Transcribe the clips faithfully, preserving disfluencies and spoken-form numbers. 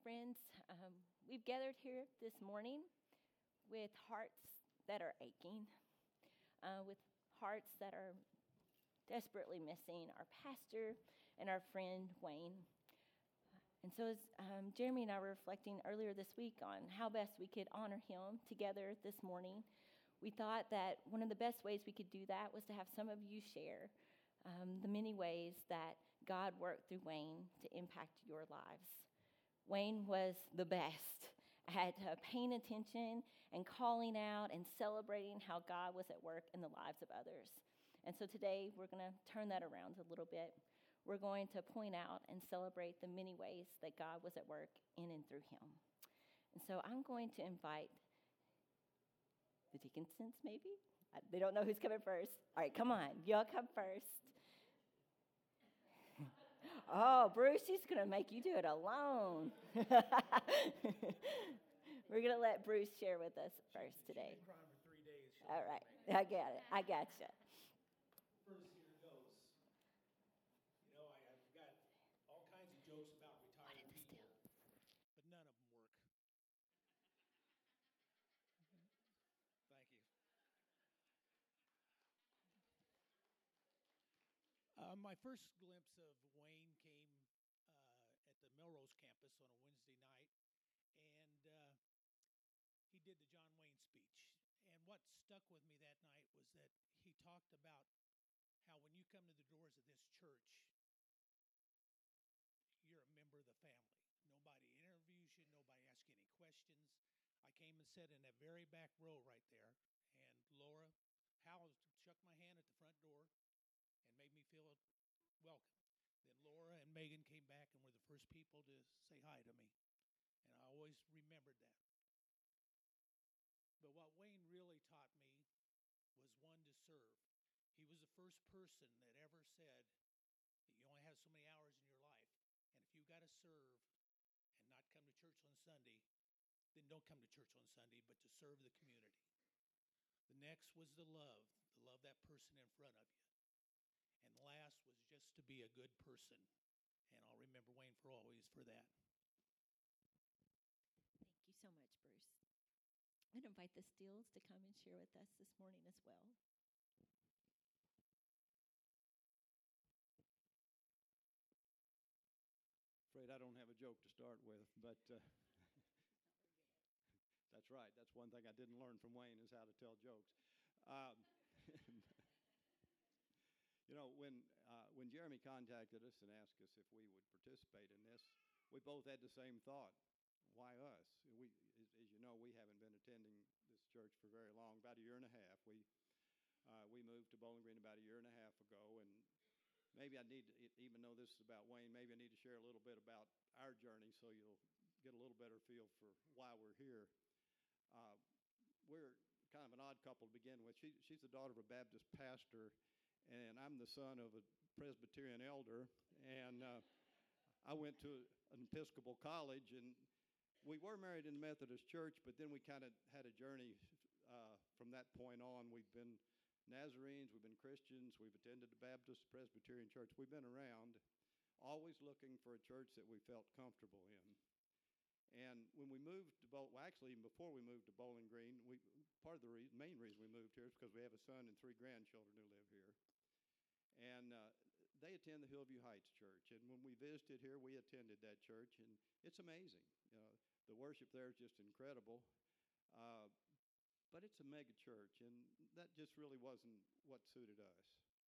friends. Um, we've gathered here this morning with hearts that are aching, uh, with hearts that are desperately missing our pastor and our friend Wayne. And so, as um, Jeremy and I were reflecting earlier this week on how best we could honor him together this morning, we thought that one of the best ways we could do that was to have some of you share um, the many ways that God worked through Wayne to impact your lives. Wayne was the best at uh, paying attention and calling out and celebrating how God was at work in the lives of others. And so today we're going to turn that around a little bit. We're going to point out and celebrate the many ways that God was at work in and through him. And so I'm going to invite the Dickinsons, maybe? They don't know who's coming first. All right, come on. Y'all come first. Oh, Bruce, she's going to make you do it alone. We're going to let Bruce share with us first today. She's been crying for three days. All right. I get it. I got you. First, here goes. You know, I, I've got all kinds of jokes about retired people, but none of them work. Thank you. Uh, my first glimpse of Wayne came uh, at the Melrose campus on a Wednesday night, and uh, he did the John Wayne speech. And what stuck with me that night was that he talked about how when you come to the doors of this church, you're a member of the family. Nobody interviews you, nobody asks you any questions. I came and sat in that very back row right there, and Laura Howell shook my hand at the front door and made me feel welcome. Then Laura and Megan came back and were the first people to say hi to me, and I always remembered that. But what Wayne really taught me was one to serve. He was the first person that ever said that you only have so many hours in your life, and if you got to serve and not come to church on Sunday, then don't come to church on Sunday, but to serve the community. The next was the love, to love that person in front of you. And the last was just to be a good person. And I'll remember Wayne for always for that. Thank you so much, Bruce. I'm going to invite the Steels to come and share with us this morning as well. Afraid I don't have a joke to start with, but uh, that's right. That's one thing I didn't learn from Wayne is how to tell jokes. Um, you know, when uh, when Jeremy contacted us and asked us if we would participate in this, we both had the same thought. Why us? We, as, as you know, we haven't been attending this church for very long, about a year and a half. We uh, we moved to Bowling Green about a year and a half ago, and maybe I need to, even though this is about Wayne, maybe I need to share a little bit about our journey so you'll get a little better feel for why we're here. Uh, we're kind of an odd couple to begin with. She, she's the daughter of a Baptist pastor, and I'm the son of a Presbyterian elder. And uh, I went to an Episcopal college, and we were married in the Methodist church, but then we kind of had a journey uh, from that point on. We've been Nazarenes, we've been Christians, we've attended the Baptist Presbyterian church. We've been around, always looking for a church that we felt comfortable in. And when we moved to Bowling, well, actually, even before we moved to Bowling Green, we part of the re- main reason we moved here is because we have a son and three grandchildren who live here. And uh, they attend the Hillview Heights Church. And when we visited here, we attended that church, and it's amazing. You know, the worship there is just incredible. Uh, But it's a mega church, and that just really wasn't what suited us.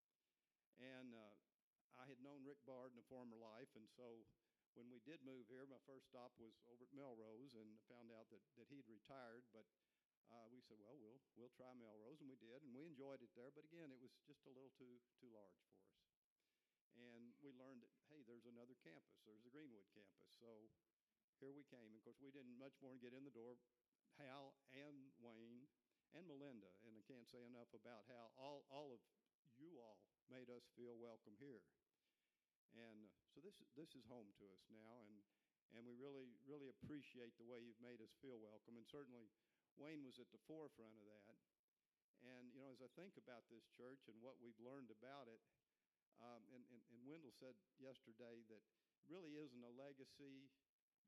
And uh, I had known Rick Bard in a former life, and so when we did move here, my first stop was over at Melrose, and found out that, that he'd retired. But uh, we said, well, we'll we'll try Melrose, and we did, and we enjoyed it there. But again, it was just a little too too large for us. And we learned that, hey, there's another campus. There's the Greenwood campus. So here we came. And of course, we didn't much more than get in the door. Hal and Wayne and Melinda, and I can't say enough about how all, all of you all made us feel welcome here. And uh, so this this is home to us now, and and we really, really appreciate the way you've made us feel welcome. And certainly Wayne was at the forefront of that. And, you know, as I think about this church and what we've learned about it, um, and, and, and Wendell said yesterday that it really isn't a legacy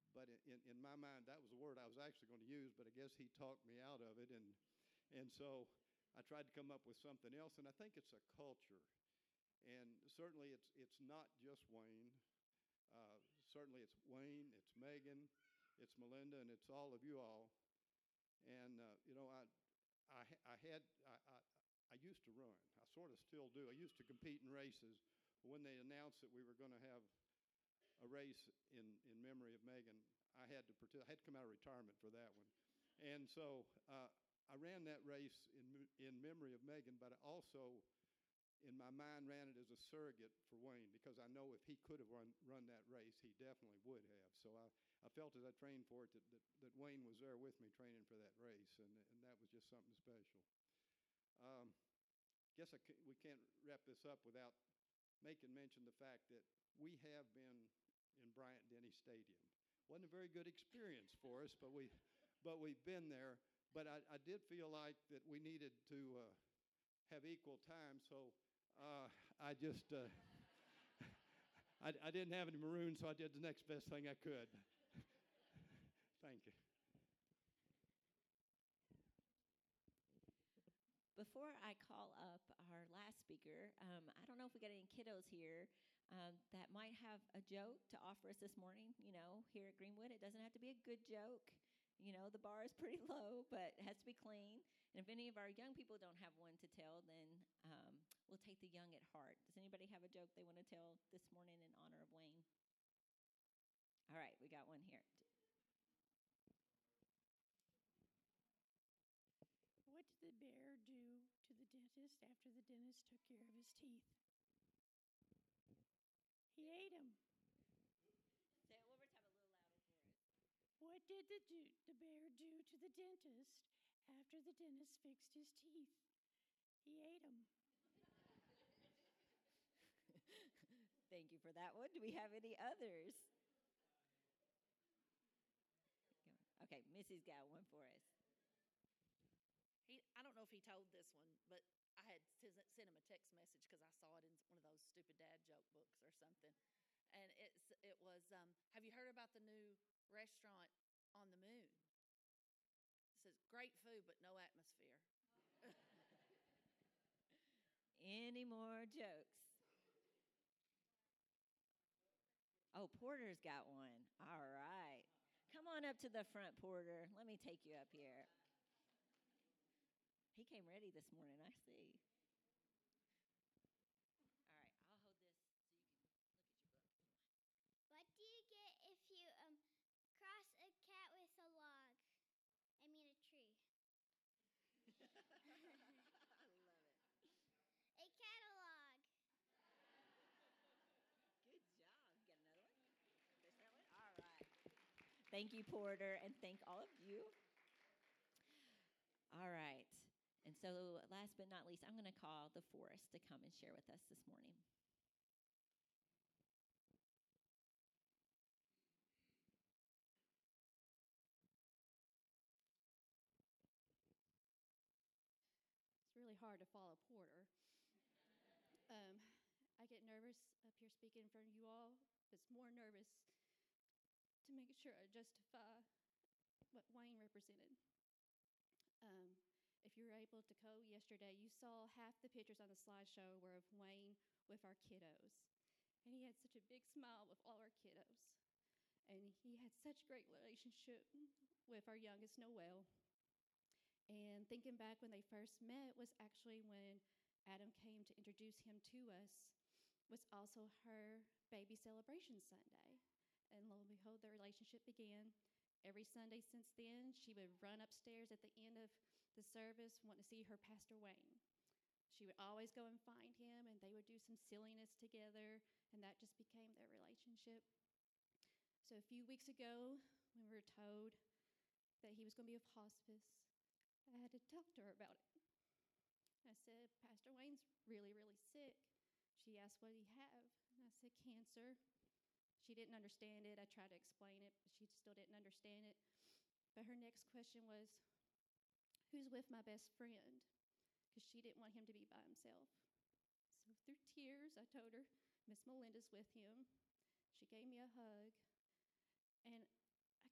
but in, in my mind, that was the word I was actually going to use, but I guess he talked me out of it. And, and so I tried to come up with something else, and I think it's a culture. And certainly it's, it's not just Wayne. Uh, certainly it's Wayne, it's Megan, it's Melinda, and it's all of you all. And, uh, you know, I, I, I had, I, I, I used to run. I sort of still do. I used to compete in races. When they announced that we were going to have a race in, in memory of Megan, I had to partic- I had to come out of retirement for that one. And so uh, I ran that race in, in memory of Megan, but I also, in my mind, ran it as a surrogate for Wayne, because I know if he could have run, run that race, he definitely would have. So I, I felt as I trained for it that, that, that Wayne was there with me training for that race, and, and that was just something special. Um, guess I c- we can't wrap this up without making mention the fact that we have been in Bryant-Denny Stadium. Wasn't a very good experience for us, but, we, but we've been there. But I, I did feel like that we needed to uh, have equal time, so uh, I just, uh, I, I didn't have any maroon, so I did the next best thing I could. Thank you. Before I call up our last speaker, um, I don't know if we got any kiddos here um, that might have a joke to offer us this morning. You know, here at Greenwood, it doesn't have to be a good joke. You know, the bar is pretty low, but it has to be clean. And if any of our young people don't have one to tell, then um, we'll take the young at heart. Does anybody have a joke they want to tell this morning in honor of Wayne? All right, we got one here. What did the bear do to the dentist after the dentist took care of his teeth? He ate them. Say it one more time a little louder for us. What did the, do, the bear do to the dentist after the dentist fixed his teeth? He ate them. Thank you for that one. Do we have any others? Okay, Missy's got one for us. He, I don't know if he told this one, but I had sent him a text message because I saw it in one of those stupid dad joke books or something. And it's, it was, um, have you heard about the new restaurant on the moon? It says, great food, but no atmosphere. Any more jokes? Oh, Porter's got one. All right. Come on up to the front, Porter. Let me take you up here. He came ready this morning, I see. All right, I'll hold this so you can look at your book if you want. What do you get if you um cross a cat with a log? I mean a tree. I love it. A catalog. Good job. Got another one? There's that one? All right. Thank you, Porter, and thank all of you. All right. And so last but not least, I'm going to call the Forest to come and share with us this morning. It's really hard to follow Porter. Um, I get nervous up here speaking in front of you all, but it's more nervous to make sure I justify what Wayne represented. Um, if you were able to go yesterday, you saw half the pictures on the slideshow were of Wayne with our kiddos. And he had such a big smile with all our kiddos. And he had such a great relationship with our youngest, Noelle. And thinking back when they first met was actually when Adam came to introduce him to us, was also her baby celebration Sunday. And lo and behold, their relationship began. Every Sunday since then, she would run upstairs at the end of the service, wanting to see her Pastor Wayne. She would always go and find him, and they would do some silliness together, and that just became their relationship. So a few weeks ago, when we were told that he was going to be of hospice, I had to talk to her about it. I said, Pastor Wayne's really, really sick. She asked what he have, and I said, cancer. She didn't understand it. I tried to explain it, but she still didn't understand it. But her next question was, who's with my best friend? Because she didn't want him to be by himself. So through tears, I told her, Miss Melinda's with him. She gave me a hug. And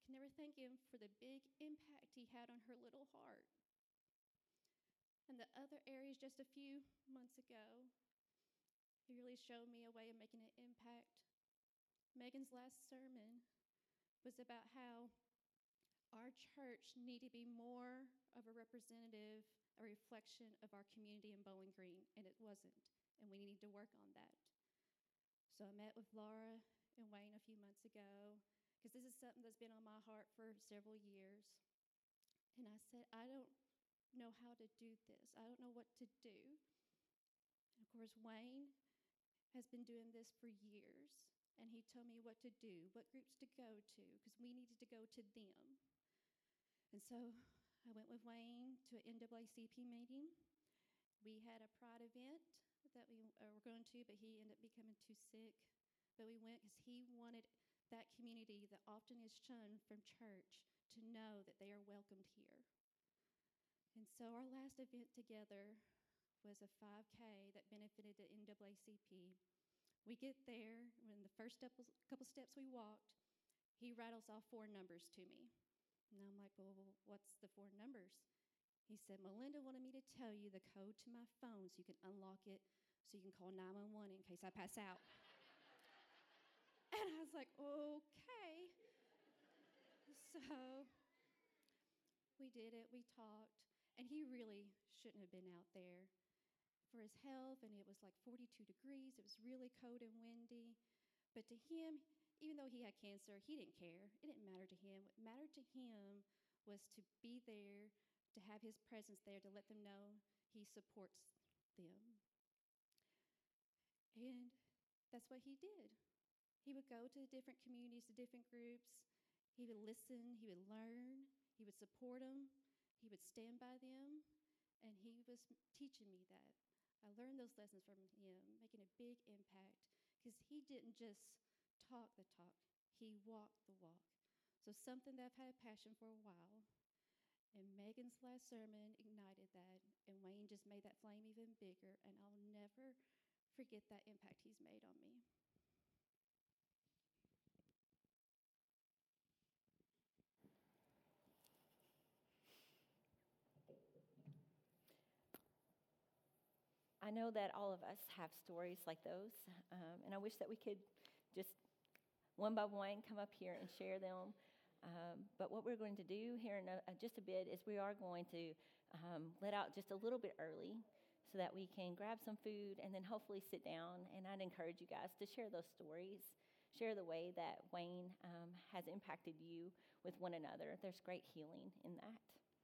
can never thank him for the big impact he had on her little heart. And the other areas, just a few months ago, he really showed me a way of making an impact. Megan's last sermon was about how our church needed to be more of a representative, a reflection of our community in Bowling Green, and it wasn't, and we needed to work on that. So I met with Laura and Wayne a few months ago, because this is something that's been on my heart for several years. And I said, I don't know how to do this. I don't know what to do. And of course, Wayne has been doing this for years, and he told me what to do, what groups to go to, because we needed to go to them. And so I went with Wayne to an N double A C P meeting. We had a pride event that we uh, were going to, but he ended up becoming too sick. But we went because he wanted that community that often is shunned from church to know that they are welcomed here. And so our last event together was a five K that benefited the N double A C P. We get there, when the first step, couple steps we walked, he rattles off four numbers to me. And I'm like, well, what's the four numbers? He said, Melinda wanted me to tell you the code to my phone so you can unlock it so you can call nine one one in case I pass out. And I was like, okay. So we did it, we talked, and he really shouldn't have been out there for his health, and it was like forty-two degrees. It was really cold and windy. But to him, even though he had cancer, he didn't care. It didn't matter to him. What mattered to him was to be there, to have his presence there, to let them know he supports them. And that's what he did. He would go to the different communities, the different groups. He would listen. He would learn. He would support them. He would stand by them. And he was teaching me that. I learned those lessons from him, making a big impact, because he didn't just talk the talk. He walked the walk. So something that I've had a passion for a while. And Megan's last sermon ignited that, and Wayne just made that flame even bigger, and I'll never forget that impact he's made on me. I know that all of us have stories like those, um, and I wish that we could just one by one come up here and share them. Um, but what we're going to do here in a, uh, just a bit is we are going to um, let out just a little bit early so that we can grab some food and then hopefully sit down. And I'd encourage you guys to share those stories, share the way that Wayne um, has impacted you with one another. There's great healing in that.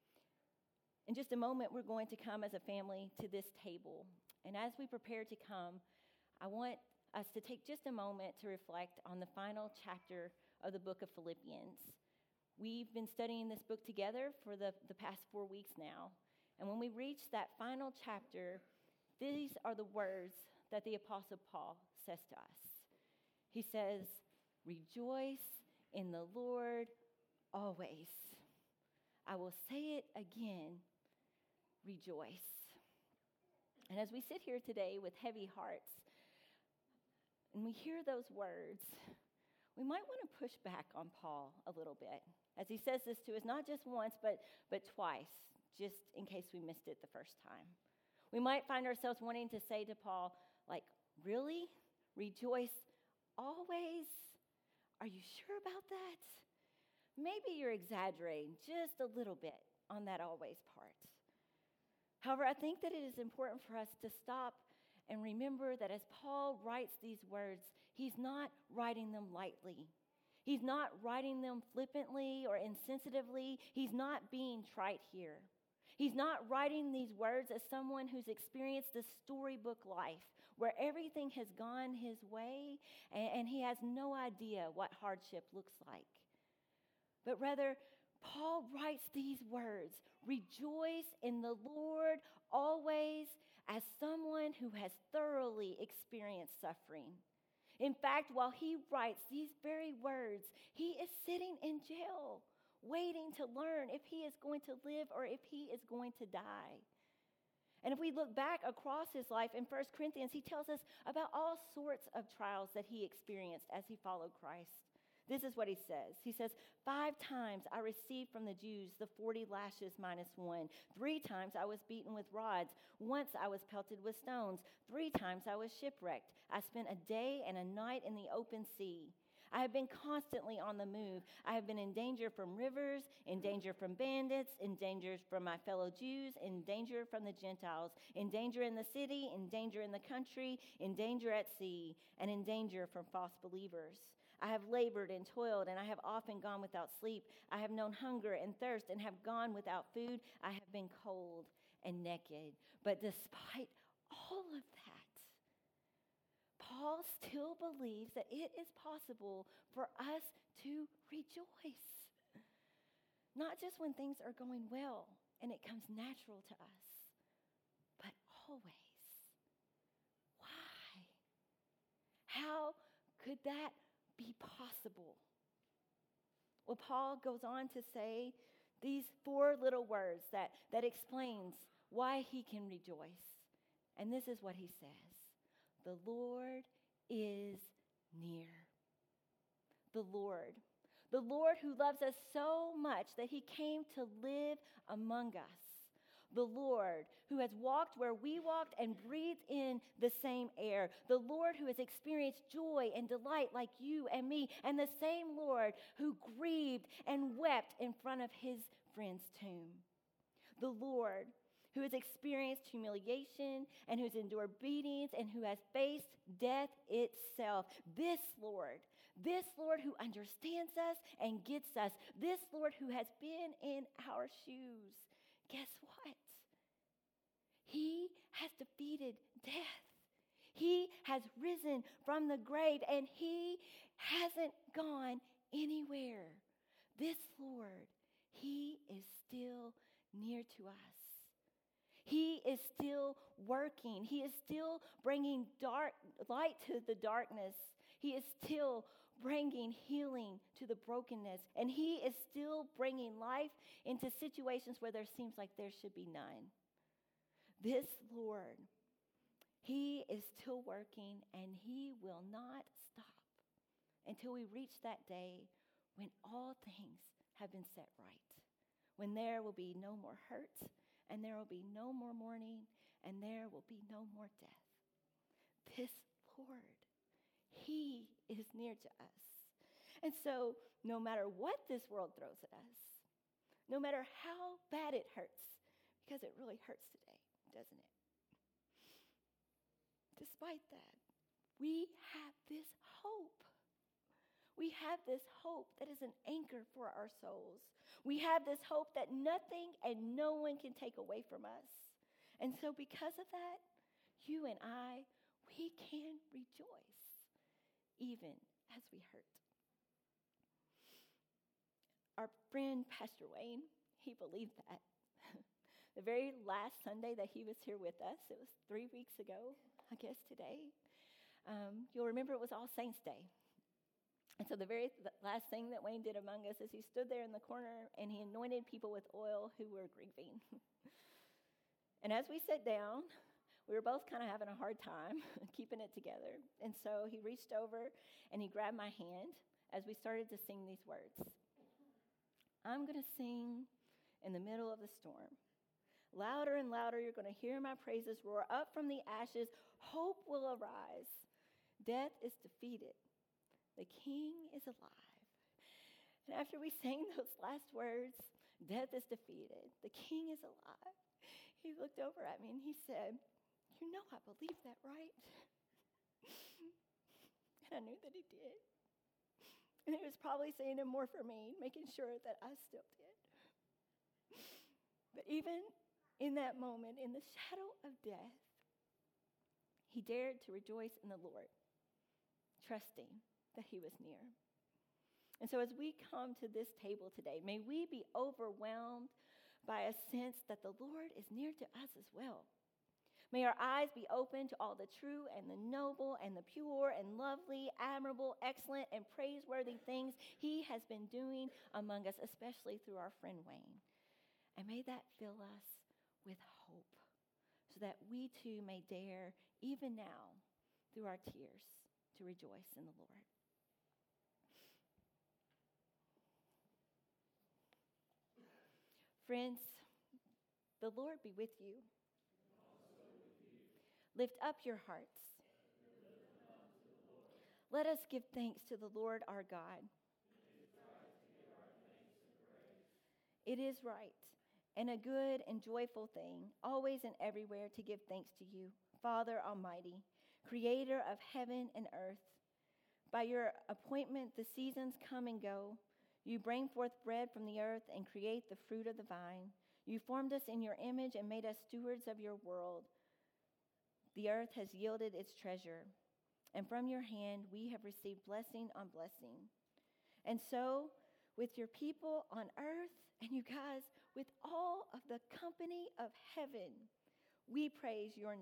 In just a moment, we're going to come as a family to this table. And as we prepare to come, I want us to take just a moment to reflect on the final chapter of the book of Philippians. We've been studying this book together for the, the past four weeks now. And when we reach that final chapter, these are the words that the Apostle Paul says to us. He says, "Rejoice in the Lord always. I will say it again, rejoice." And as we sit here today with heavy hearts, and we hear those words, we might want to push back on Paul a little bit, as he says this to us, not just once, but, but twice, just in case we missed it the first time. We might find ourselves wanting to say to Paul, like, really? Rejoice always? Are you sure about that? Maybe you're exaggerating just a little bit on that always part. However, I think that it is important for us to stop and remember that as Paul writes these words, he's not writing them lightly. He's not writing them flippantly or insensitively. He's not being trite here. He's not writing these words as someone who's experienced a storybook life where everything has gone his way and, and he has no idea what hardship looks like. But rather, Paul writes these words, "Rejoice in the Lord always," as someone who has thoroughly experienced suffering. In fact, while he writes these very words, he is sitting in jail, waiting to learn if he is going to live or if he is going to die. And if we look back across his life in First Corinthians, he tells us about all sorts of trials that he experienced as he followed Christ. This is what he says. He says, five times I received from the Jews the forty lashes minus one. Three times I was beaten with rods. Once I was pelted with stones. Three times I was shipwrecked. I spent a day and a night in the open sea. I have been constantly on the move. I have been in danger from rivers, in danger from bandits, in danger from my fellow Jews, in danger from the Gentiles, in danger in the city, in danger in the country, in danger at sea, and in danger from false believers. I have labored and toiled, and I have often gone without sleep. I have known hunger and thirst and have gone without food. I have been cold and naked. But despite all of that, Paul still believes that it is possible for us to rejoice. Not just when things are going well and it comes natural to us, but always. Why? How could that be possible? Well, Paul goes on to say these four little words that, that explains why he can rejoice. And this is what he says. The Lord is near. The Lord. The Lord who loves us so much that he came to live among us. The Lord who has walked where we walked and breathed in the same air. The Lord who has experienced joy and delight like you and me. And the same Lord who grieved and wept in front of his friend's tomb. The Lord who has experienced humiliation and who's endured beatings and who has faced death itself. This Lord, this Lord who understands us and gets us. This Lord who has been in our shoes. Guess what? He has defeated death. He has risen from the grave, and he hasn't gone anywhere. This Lord, he is still near to us. He is still working. He is still bringing dark light to the darkness. He is still bringing healing to the brokenness. And he is still bringing life into situations where there seems like there should be none. This Lord, he is still working, and he will not stop until we reach that day when all things have been set right, when there will be no more hurt, and there will be no more mourning, and there will be no more death. This Lord, he is near to us. And so, no matter what this world throws at us, no matter how bad it hurts, because it really hurts today, doesn't it? Despite that, we have this hope. We have this hope that is an anchor for our souls. We have this hope that nothing and no one can take away from us. And so because of that, you and I, we can rejoice even as we hurt. Our friend, Pastor Wayne, he believed that. The very last Sunday that he was here with us, it was three weeks ago, I guess today, um, you'll remember it was All Saints Day. And so the very last thing that Wayne did among us is he stood there in the corner and he anointed people with oil who were grieving. And as we sat down, we were both kind of having a hard time keeping it together. And so he reached over and he grabbed my hand as we started to sing these words. I'm going to sing in the middle of the storm. Louder and louder, you're going to hear my praises roar up from the ashes. Hope will arise. Death is defeated. The King is alive. And after we sang those last words, death is defeated. The King is alive. He looked over at me and he said, you know I believe that, right? And I knew that he did. And he was probably saying it more for me, making sure that I still did. But even in that moment, in the shadow of death, he dared to rejoice in the Lord, trusting that he was near. And so as we come to this table today, may we be overwhelmed by a sense that the Lord is near to us as well. May our eyes be open to all the true and the noble and the pure and lovely, admirable, excellent, and praiseworthy things he has been doing among us, especially through our friend Wayne. And may that fill us with hope so that we too may dare, even now, through our tears, to rejoice in the Lord. Friends, the Lord be with you. Lift up your hearts. Let us give thanks to the Lord our God. It is right and a good and joyful thing, always and everywhere, to give thanks to you, Father Almighty, creator of heaven and earth. By your appointment, the seasons come and go. You bring forth bread from the earth and create the fruit of the vine. You formed us in your image and made us stewards of your world. The earth has yielded its treasure, and from your hand we have received blessing on blessing. And so, with your people on earth, and you guys, with all of the company of heaven, we praise your name.